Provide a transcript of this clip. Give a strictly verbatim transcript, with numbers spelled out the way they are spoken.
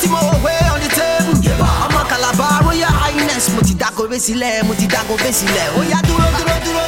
tí mo wé on the table. Ọmọ Calabar, Royal Highness, mo ti dáko bẹ́ sílẹ̀, mo ti dáko bẹ́ sílẹ̀. Ó yá dúró dúró dúró.